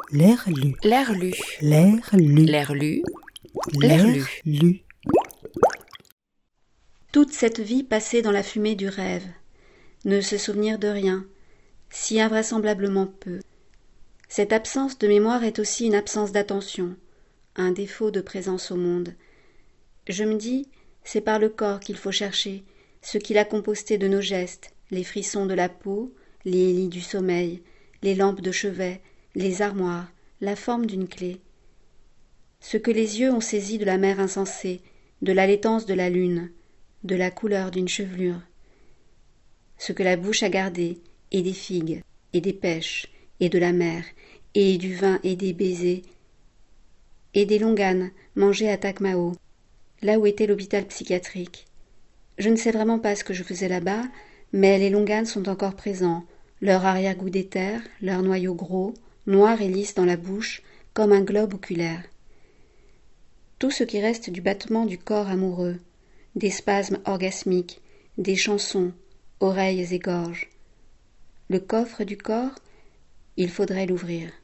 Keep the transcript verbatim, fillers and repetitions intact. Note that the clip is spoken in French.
L'air lu. L'air lu. L'air lu. L'air lu. L'air L'air lu. lu. Toute cette vie passée dans la fumée du rêve, ne se souvenir de rien, si invraisemblablement peu. Cette absence de mémoire est aussi une absence d'attention, un défaut de présence au monde. Je me dis, c'est par le corps qu'il faut chercher ce qu'il a composté de nos gestes, les frissons de la peau, les lits du sommeil, les lampes de chevet, les armoires, la forme d'une clé. Ce que les yeux ont saisi de la mer insensée, de l'allétance de la lune, de la couleur d'une chevelure. Ce que la bouche a gardé, et des figues, et des pêches, et de la mer, et du vin et des baisers, et des longanes mangées à Takmao, là où était l'hôpital psychiatrique. Je ne sais vraiment pas ce que je faisais là-bas, mais les longanes sont encore présents, leur arrière-goût d'éther, leur noyau gros, noir et lisse dans la bouche, comme un globe oculaire. Tout ce qui reste du battement du corps amoureux, des spasmes orgasmiques, des chansons, oreilles et gorges. Le coffre du corps, il faudrait l'ouvrir.